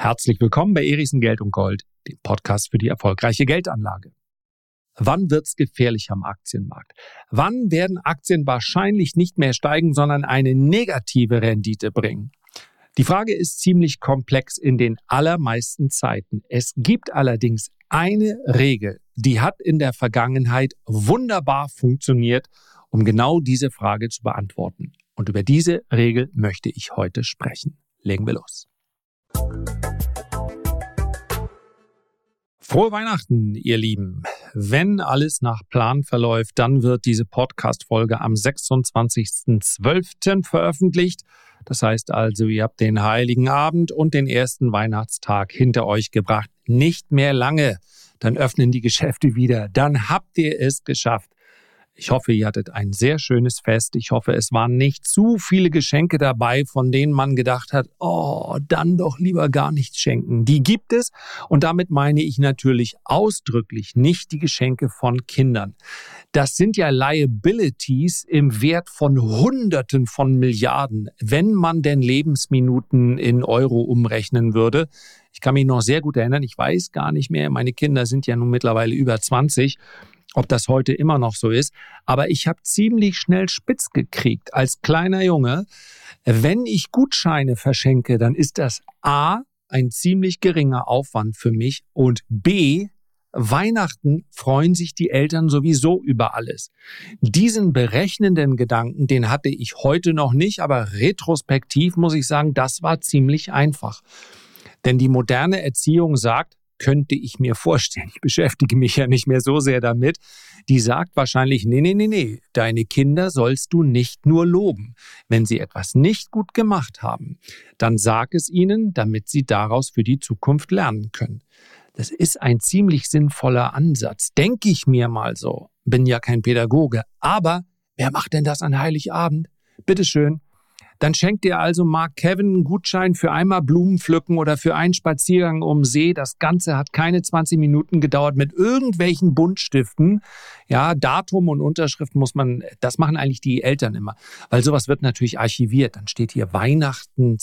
Herzlich willkommen bei Erichsen Geld und Gold, dem Podcast für die erfolgreiche Geldanlage. Wann wird's gefährlich am Aktienmarkt? Wann werden Aktien wahrscheinlich nicht mehr steigen, sondern eine negative Rendite bringen? Die Frage ist ziemlich komplex in den allermeisten Zeiten. Es gibt allerdings eine Regel, die hat in der Vergangenheit wunderbar funktioniert, um genau diese Frage zu beantworten. Und über diese Regel möchte ich heute sprechen. Legen wir los. Frohe Weihnachten, ihr Lieben. Wenn alles nach Plan verläuft, dann wird diese Podcast-Folge am 26.12. veröffentlicht. Das heißt also, ihr habt den Heiligen Abend und den ersten Weihnachtstag hinter euch gebracht. Nicht mehr lange, dann öffnen die Geschäfte wieder. Dann habt ihr es geschafft. Ich hoffe, ihr hattet ein sehr schönes Fest. Ich hoffe, es waren nicht zu viele Geschenke dabei, von denen man gedacht hat, dann doch lieber gar nichts schenken. Die gibt es und damit meine ich natürlich ausdrücklich nicht die Geschenke von Kindern. Das sind ja Liabilities im Wert von Hunderten von Milliarden, wenn man denn Lebensminuten in Euro umrechnen würde. Ich kann mich noch sehr gut erinnern, ich weiß gar nicht mehr, meine Kinder sind ja nun mittlerweile über 20, ob das heute immer noch so ist. Aber ich habe ziemlich schnell spitz gekriegt als kleiner Junge. Wenn ich Gutscheine verschenke, dann ist das A, ein ziemlich geringer Aufwand für mich und B, Weihnachten freuen sich die Eltern sowieso über alles. Diesen berechnenden Gedanken, den hatte ich heute noch nicht, aber retrospektiv muss ich sagen, das war ziemlich einfach. Denn die moderne Erziehung sagt, könnte ich mir vorstellen, ich beschäftige mich ja nicht mehr so sehr damit, die sagt wahrscheinlich, nee, deine Kinder sollst du nicht nur loben. Wenn sie etwas nicht gut gemacht haben, dann sag es ihnen, damit sie daraus für die Zukunft lernen können. Das ist ein ziemlich sinnvoller Ansatz, denke ich mir mal so. Bin ja kein Pädagoge, aber wer macht denn das an Heiligabend? Bitteschön. Dann schenkt dir also Mark Kevin einen Gutschein für einmal Blumen pflücken oder für einen Spaziergang um den See. Das Ganze hat keine 20 Minuten gedauert mit irgendwelchen Buntstiften. Ja, Datum und Unterschrift das machen eigentlich die Eltern immer. Weil sowas wird natürlich archiviert. Dann steht hier Weihnachten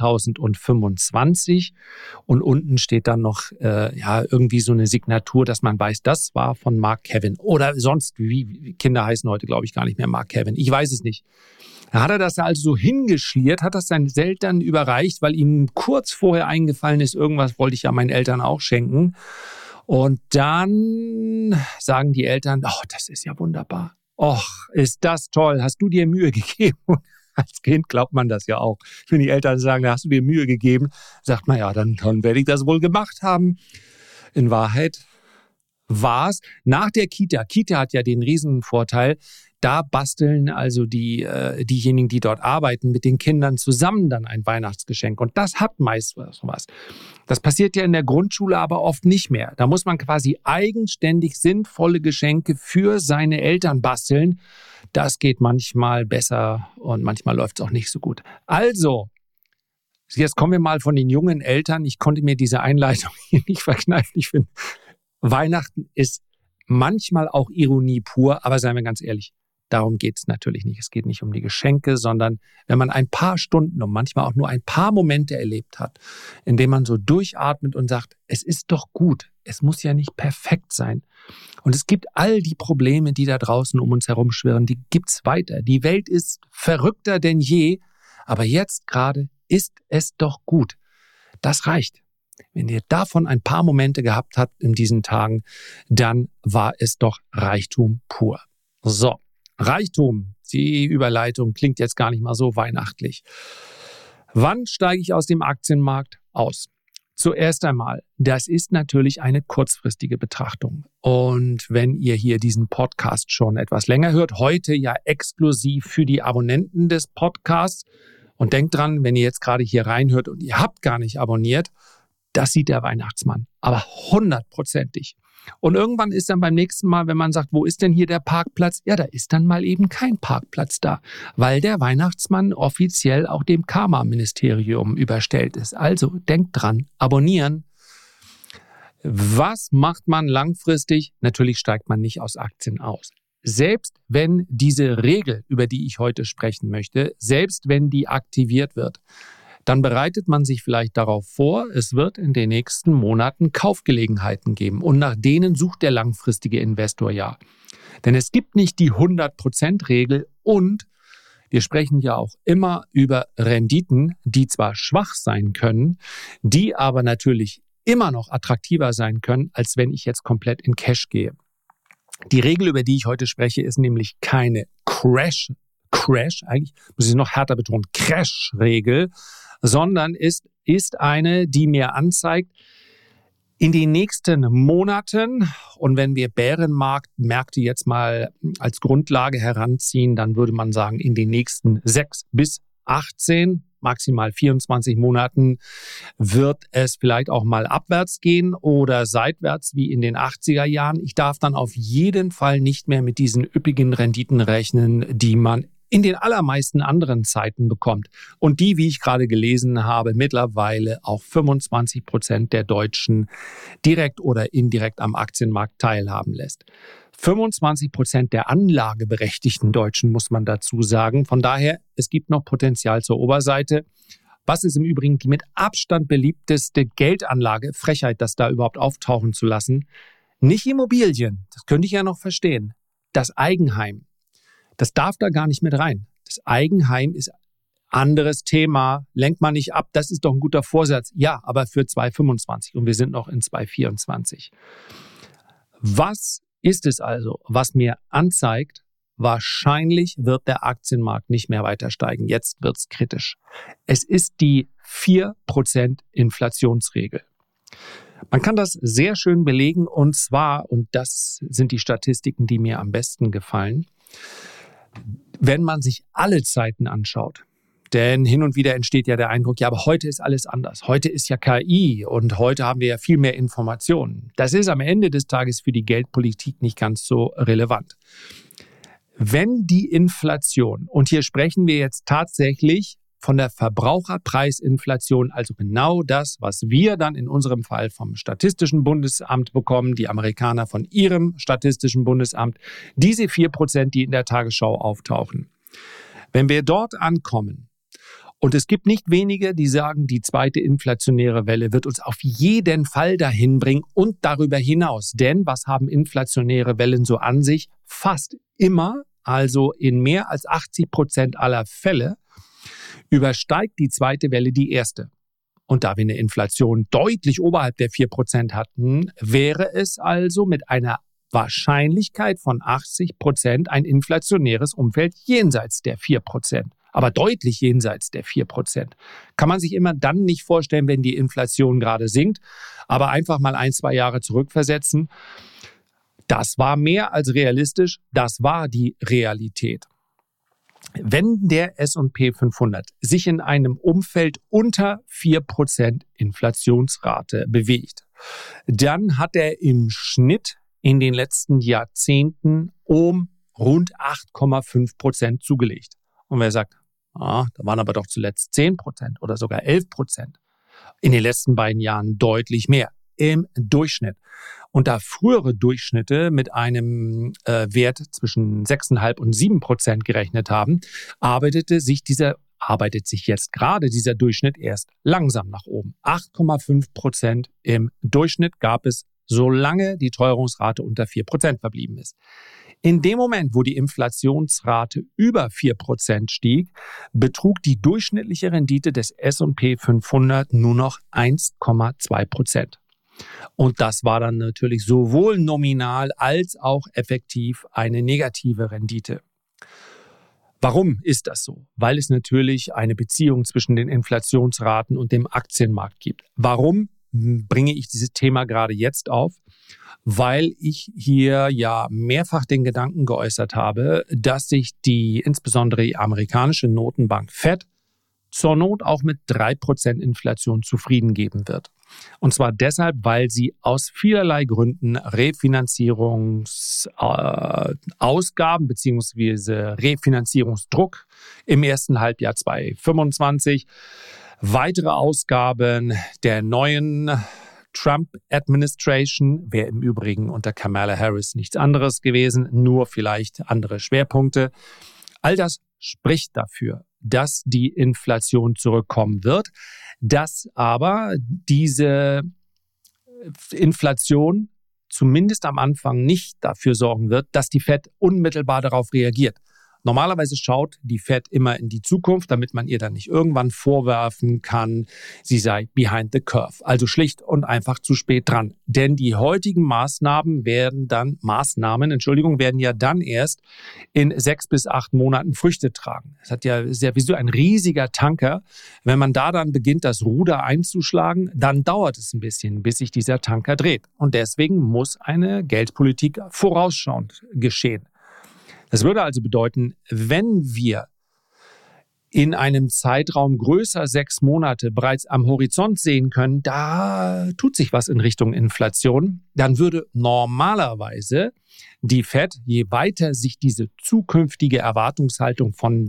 2025 und unten steht dann noch irgendwie so eine Signatur, dass man weiß, das war von Mark Kevin. Oder sonst, wie Kinder heißen heute, glaube ich, gar nicht mehr Mark Kevin. Ich weiß es nicht. Da hat er das also so hingeschliert, hat das seinen Eltern überreicht, weil ihm kurz vorher eingefallen ist, irgendwas wollte ich ja meinen Eltern auch schenken. Und dann sagen die Eltern, das ist ja wunderbar. Ist das toll, hast du dir Mühe gegeben? Und als Kind glaubt man das ja auch. Wenn die Eltern sagen, da hast du dir Mühe gegeben, sagt man, ja, dann werde ich das wohl gemacht haben. In Wahrheit war es nach der Kita. Kita hat ja den Riesenvorteil, da basteln also diejenigen, die dort arbeiten, mit den Kindern zusammen dann ein Weihnachtsgeschenk. Und das hat meist was. Das passiert ja in der Grundschule aber oft nicht mehr. Da muss man quasi eigenständig sinnvolle Geschenke für seine Eltern basteln. Das geht manchmal besser und manchmal läuft es auch nicht so gut. Also, jetzt kommen wir mal von den jungen Eltern. Ich konnte mir diese Einleitung hier nicht verkneifen. Ich finde, Weihnachten ist manchmal auch Ironie pur, aber seien wir ganz ehrlich, darum geht es natürlich nicht. Es geht nicht um die Geschenke, sondern wenn man ein paar Stunden und manchmal auch nur ein paar Momente erlebt hat, in denen man so durchatmet und sagt, es ist doch gut, es muss ja nicht perfekt sein. Und es gibt all die Probleme, die da draußen um uns herum schwirren, die gibt's weiter. Die Welt ist verrückter denn je, aber jetzt gerade ist es doch gut. Das reicht. Wenn ihr davon ein paar Momente gehabt habt in diesen Tagen, dann war es doch Reichtum pur. So, Reichtum, die Überleitung klingt jetzt gar nicht mal so weihnachtlich. Wann steige ich aus dem Aktienmarkt aus? Zuerst einmal, das ist natürlich eine kurzfristige Betrachtung. Und wenn ihr hier diesen Podcast schon etwas länger hört, heute ja exklusiv für die Abonnenten des Podcasts. Und denkt dran, wenn ihr jetzt gerade hier reinhört und ihr habt gar nicht abonniert, das sieht der Weihnachtsmann, aber 100%. Und irgendwann ist dann beim nächsten Mal, wenn man sagt, wo ist denn hier der Parkplatz? Ja, da ist dann mal eben kein Parkplatz da, weil der Weihnachtsmann offiziell auch dem Karma-Ministerium überstellt ist. Also denkt dran, abonnieren. Was macht man langfristig? Natürlich steigt man nicht aus Aktien aus. Selbst wenn diese Regel, über die ich heute sprechen möchte, selbst wenn die aktiviert wird, dann bereitet man sich vielleicht darauf vor, es wird in den nächsten Monaten Kaufgelegenheiten geben. Und nach denen sucht der langfristige Investor ja. Denn es gibt nicht die 100%-Regel und wir sprechen ja auch immer über Renditen, die zwar schwach sein können, die aber natürlich immer noch attraktiver sein können, als wenn ich jetzt komplett in Cash gehe. Die Regel, über die ich heute spreche, ist nämlich keine Crash, eigentlich muss ich es noch härter betonen, Crash-Regel, sondern ist eine, die mir anzeigt, in den nächsten Monaten, und wenn wir Bärenmarktmärkte jetzt mal als Grundlage heranziehen, dann würde man sagen, in den nächsten 6 bis 18, maximal 24 Monaten wird es vielleicht auch mal abwärts gehen oder seitwärts wie in den 80er Jahren. Ich darf dann auf jeden Fall nicht mehr mit diesen üppigen Renditen rechnen, die man in den allermeisten anderen Zeiten bekommt. Und die, wie ich gerade gelesen habe, mittlerweile auch 25% der Deutschen direkt oder indirekt am Aktienmarkt teilhaben lässt. 25% der anlageberechtigten Deutschen, muss man dazu sagen. Von daher, es gibt noch Potenzial zur Oberseite. Was ist im Übrigen die mit Abstand beliebteste Geldanlage? Frechheit, das da überhaupt auftauchen zu lassen. Nicht Immobilien, das könnte ich ja noch verstehen. Das Eigenheim. Das darf da gar nicht mit rein. Das Eigenheim ist anderes Thema. Lenkt man nicht ab, das ist doch ein guter Vorsatz. Ja, aber für 2025 und wir sind noch in 2024. Was ist es also, was mir anzeigt, wahrscheinlich wird der Aktienmarkt nicht mehr weiter steigen. Jetzt wird's kritisch. Es ist die 4% Inflationsregel. Man kann das sehr schön belegen und zwar, und das sind die Statistiken, die mir am besten gefallen, wenn man sich alle Zeiten anschaut. Denn hin und wieder entsteht ja der Eindruck, ja, aber heute ist alles anders. Heute ist ja KI und heute haben wir ja viel mehr Informationen. Das ist am Ende des Tages für die Geldpolitik nicht ganz so relevant. Wenn die Inflation, und hier sprechen wir jetzt tatsächlich von der Verbraucherpreisinflation, also genau das, was wir dann in unserem Fall vom Statistischen Bundesamt bekommen, die Amerikaner von ihrem Statistischen Bundesamt, diese 4%, die in der Tagesschau auftauchen. Wenn wir dort ankommen, und es gibt nicht wenige, die sagen, die zweite inflationäre Welle wird uns auf jeden Fall dahin bringen und darüber hinaus. Denn was haben inflationäre Wellen so an sich? Fast immer, also in mehr als 80% aller Fälle, übersteigt die zweite Welle die erste. Und da wir eine Inflation deutlich oberhalb der 4% hatten, wäre es also mit einer Wahrscheinlichkeit von 80% ein inflationäres Umfeld jenseits der 4%. Aber deutlich jenseits der 4%. Kann man sich immer dann nicht vorstellen, wenn die Inflation gerade sinkt, aber einfach mal 1-2 Jahre zurückversetzen. Das war mehr als realistisch, das war die Realität. Wenn der S&P 500 sich in einem Umfeld unter 4% Inflationsrate bewegt, dann hat er im Schnitt in den letzten Jahrzehnten um rund 8,5% zugelegt. Und wer sagt, da waren aber doch zuletzt 10% oder sogar 11%. In den letzten beiden Jahren deutlich mehr im Durchschnitt. Und da frühere Durchschnitte mit einem Wert zwischen 6,5 und 7% gerechnet haben, arbeitet sich jetzt gerade dieser Durchschnitt erst langsam nach oben. 8,5% im Durchschnitt gab es, solange die Teuerungsrate unter 4% verblieben ist. In dem Moment, wo die Inflationsrate über 4% stieg, betrug die durchschnittliche Rendite des S&P 500 nur noch 1,2%. Und das war dann natürlich sowohl nominal als auch effektiv eine negative Rendite. Warum ist das so? Weil es natürlich eine Beziehung zwischen den Inflationsraten und dem Aktienmarkt gibt. Warum bringe ich dieses Thema gerade jetzt auf? Weil ich hier ja mehrfach den Gedanken geäußert habe, dass sich insbesondere die amerikanische Notenbank Fed zur Not auch mit 3% Inflation zufrieden geben wird. Und zwar deshalb, weil sie aus vielerlei Gründen Refinanzierungsausgaben bzw. Refinanzierungsdruck im ersten Halbjahr 2025, weitere Ausgaben der neuen Trump-Administration, wäre im Übrigen unter Kamala Harris nichts anderes gewesen, nur vielleicht andere Schwerpunkte. All das spricht dafür, dass die Inflation zurückkommen wird, dass aber diese Inflation zumindest am Anfang nicht dafür sorgen wird, dass die Fed unmittelbar darauf reagiert. Normalerweise schaut die Fed immer in die Zukunft, damit man ihr dann nicht irgendwann vorwerfen kann, sie sei behind the curve. Also schlicht und einfach zu spät dran. Denn die heutigen Maßnahmen werden ja dann erst in 6 bis 8 Monaten Früchte tragen. Es hat ja sehr wie so ein riesiger Tanker. Wenn man da dann beginnt, das Ruder einzuschlagen, dann dauert es ein bisschen, bis sich dieser Tanker dreht. Und deswegen muss eine Geldpolitik vorausschauend geschehen. Das würde also bedeuten, wenn wir in einem Zeitraum größer 6 Monate bereits am Horizont sehen können, da tut sich was in Richtung Inflation, dann würde normalerweise die Fed, je weiter sich diese zukünftige Erwartungshaltung von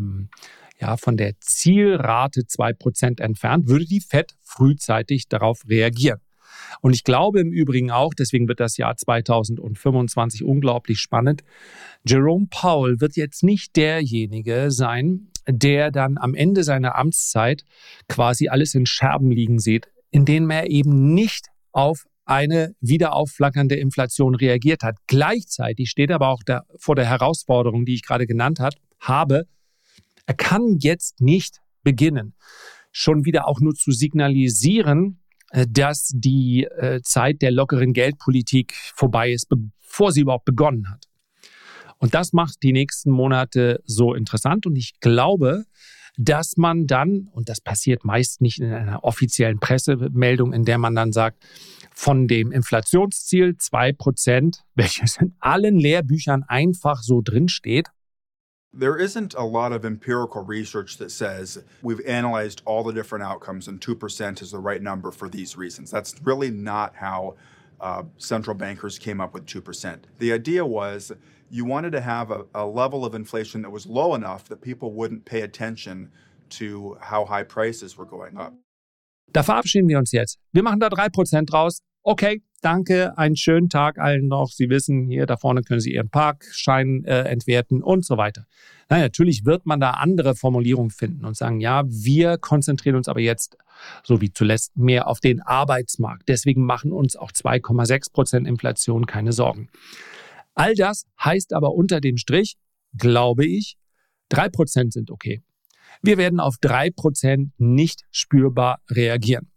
der Zielrate 2% entfernt, würde die Fed frühzeitig darauf reagieren. Und ich glaube im Übrigen auch, deswegen wird das Jahr 2025 unglaublich spannend, Jerome Powell wird jetzt nicht derjenige sein, der dann am Ende seiner Amtszeit quasi alles in Scherben liegen sieht, indem er eben nicht auf eine wieder aufflackernde Inflation reagiert hat. Gleichzeitig steht er aber auch vor der Herausforderung, die ich gerade genannt habe. Er kann jetzt nicht beginnen, schon wieder auch nur zu signalisieren, dass die Zeit der lockeren Geldpolitik vorbei ist, bevor sie überhaupt begonnen hat. Und das macht die nächsten Monate so interessant. Und ich glaube, dass man dann, und das passiert meist nicht in einer offiziellen Pressemeldung, in der man dann sagt, von dem Inflationsziel 2%, welches in allen Lehrbüchern einfach so drinsteht, there isn't a lot of empirical research that says we've analyzed all the different outcomes and 2% is the right number for these reasons. That's really not how central bankers came up with 2%. The idea was you wanted to have a level of inflation that was low enough that people wouldn't pay attention to how high prices were going up. Da verabschieden wir uns jetzt. Wir machen da 3% draus. Okay, danke, einen schönen Tag allen noch. Sie wissen, hier da vorne können Sie Ihren Parkschein entwerten und so weiter. Na, natürlich wird man da andere Formulierungen finden und sagen, ja, wir konzentrieren uns aber jetzt, so wie zuletzt, mehr auf den Arbeitsmarkt. Deswegen machen uns auch 2,6% Inflation keine Sorgen. All das heißt aber unter dem Strich, glaube ich, 3% sind okay. Wir werden auf 3% nicht spürbar reagieren.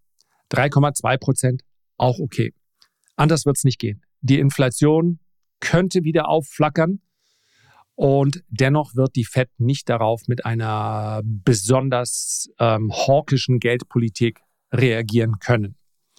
3,2% auch okay. Anders wird es nicht gehen. Die Inflation könnte wieder aufflackern und dennoch wird die Fed nicht darauf mit einer besonders hawkischen Geldpolitik reagieren können.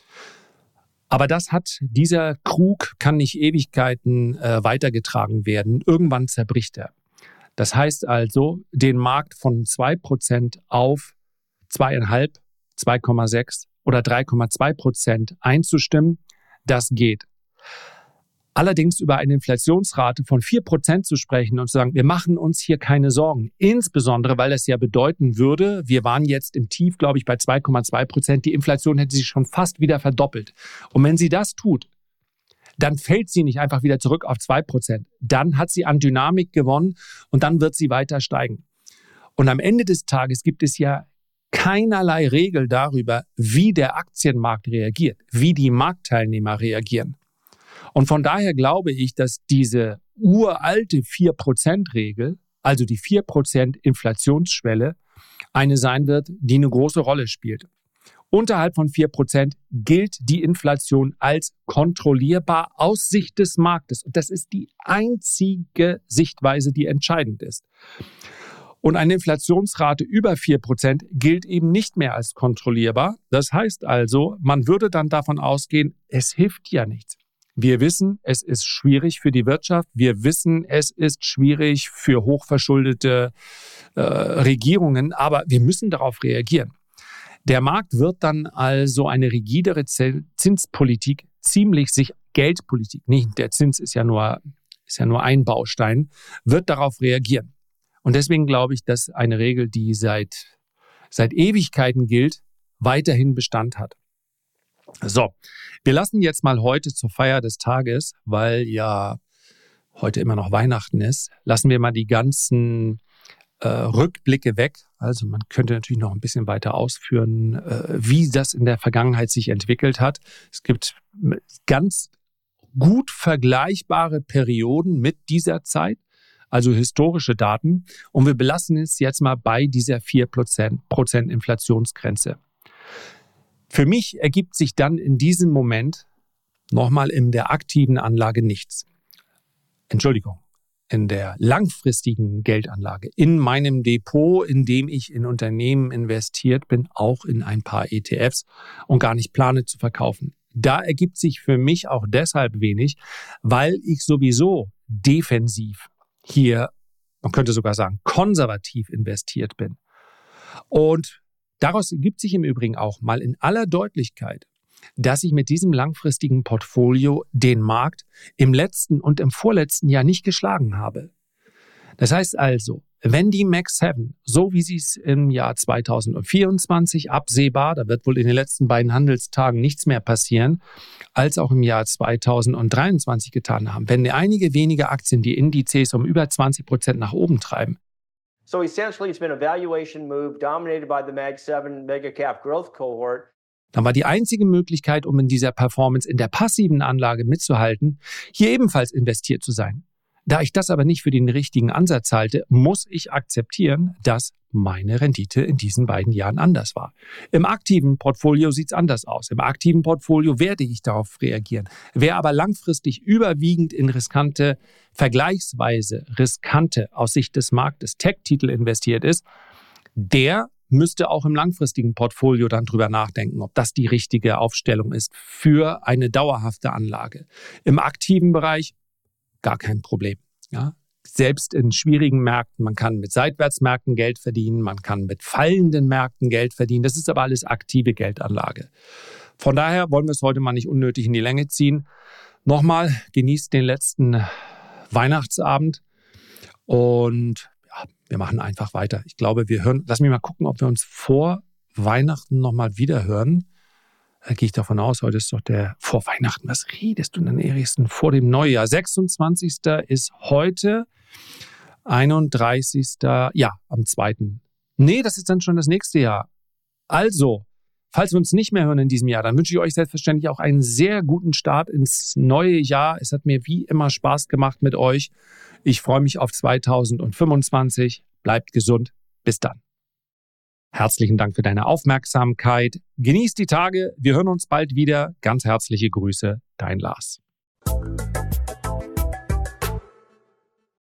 Aber dieser Krug kann nicht Ewigkeiten weitergetragen werden. Irgendwann zerbricht er. Das heißt also, den Markt von 2% auf 2,5, 2,6 oder 3,2% einzustimmen, das geht. Allerdings über eine Inflationsrate von 4% zu sprechen und zu sagen, wir machen uns hier keine Sorgen, insbesondere weil das ja bedeuten würde, wir waren jetzt im Tief, glaube ich, bei 2,2%, die Inflation hätte sich schon fast wieder verdoppelt. Und wenn sie das tut, dann fällt sie nicht einfach wieder zurück auf 2%. Dann hat sie an Dynamik gewonnen und dann wird sie weiter steigen. Und am Ende des Tages gibt es ja keinerlei Regel darüber, wie der Aktienmarkt reagiert, wie die Marktteilnehmer reagieren. Und von daher glaube ich, dass diese uralte 4%-Regel, also die 4% Inflationsschwelle, eine sein wird, die eine große Rolle spielt. Unterhalb von 4% gilt die Inflation als kontrollierbar aus Sicht des Marktes. Und das ist die einzige Sichtweise, die entscheidend ist. Und eine Inflationsrate über 4% gilt eben nicht mehr als kontrollierbar. Das heißt also, man würde dann davon ausgehen, es hilft ja nichts. Wir wissen, es ist schwierig für die Wirtschaft. Wir wissen, es ist schwierig für hochverschuldete Regierungen. Aber wir müssen darauf reagieren. Der Markt wird dann also eine rigidere Zinspolitik Geldpolitik, nicht der Zins ist ja nur ein Baustein, wird darauf reagieren. Und deswegen glaube ich, dass eine Regel, die seit Ewigkeiten gilt, weiterhin Bestand hat. So, wir lassen jetzt mal heute zur Feier des Tages, weil ja heute immer noch Weihnachten ist, lassen wir mal die ganzen Rückblicke weg. Also man könnte natürlich noch ein bisschen weiter ausführen, wie das in der Vergangenheit sich entwickelt hat. Es gibt ganz gut vergleichbare Perioden mit dieser Zeit, also historische Daten. Und wir belassen es jetzt mal bei dieser 4% Inflationsgrenze. Für mich ergibt sich dann in diesem Moment nochmal in der aktiven Anlage nichts. Entschuldigung. In der langfristigen Geldanlage, in meinem Depot, in dem ich in Unternehmen investiert bin, auch in ein paar ETFs und gar nicht plane zu verkaufen. Da ergibt sich für mich auch deshalb wenig, weil ich sowieso defensiv hier, man könnte sogar sagen, konservativ investiert bin. Und daraus ergibt sich im Übrigen auch mal in aller Deutlichkeit, dass ich mit diesem langfristigen Portfolio den Markt im letzten und im vorletzten Jahr nicht geschlagen habe. Das heißt also, wenn die Mag 7, so wie sie es im Jahr 2024 absehbar, da wird wohl in den letzten beiden Handelstagen nichts mehr passieren, als auch im Jahr 2023 getan haben, wenn einige wenige Aktien die Indizes um über 20% nach oben treiben. So essentially it's been a valuation move dominated by the Mag 7 Mega Cap Growth Cohort. Dann war die einzige Möglichkeit, um in dieser Performance in der passiven Anlage mitzuhalten, hier ebenfalls investiert zu sein. Da ich das aber nicht für den richtigen Ansatz halte, muss ich akzeptieren, dass meine Rendite in diesen beiden Jahren anders war. Im aktiven Portfolio sieht es anders aus. Im aktiven Portfolio werde ich darauf reagieren. Wer aber langfristig überwiegend in vergleichsweise riskante, aus Sicht des Marktes Tech-Titel investiert ist, der müsste auch im langfristigen Portfolio dann drüber nachdenken, ob das die richtige Aufstellung ist für eine dauerhafte Anlage. Im aktiven Bereich gar kein Problem. Ja? Selbst in schwierigen Märkten, man kann mit Seitwärtsmärkten Geld verdienen, man kann mit fallenden Märkten Geld verdienen. Das ist aber alles aktive Geldanlage. Von daher wollen wir es heute mal nicht unnötig in die Länge ziehen. Nochmal, genießt den letzten Weihnachtsabend und wir machen einfach weiter. Ich glaube, lass mich mal gucken, ob wir uns vor Weihnachten nochmal wieder hören. Da gehe ich davon aus, heute ist doch vor Weihnachten. Was redest du denn, Erichsen? Vor dem Neujahr. 26. ist heute, 31. Ja, am 2. Nee, das ist dann schon das nächste Jahr. Also, falls wir uns nicht mehr hören in diesem Jahr, dann wünsche ich euch selbstverständlich auch einen sehr guten Start ins neue Jahr. Es hat mir wie immer Spaß gemacht mit euch. Ich freue mich auf 2025. Bleibt gesund. Bis dann. Herzlichen Dank für deine Aufmerksamkeit. Genießt die Tage. Wir hören uns bald wieder. Ganz herzliche Grüße. Dein Lars.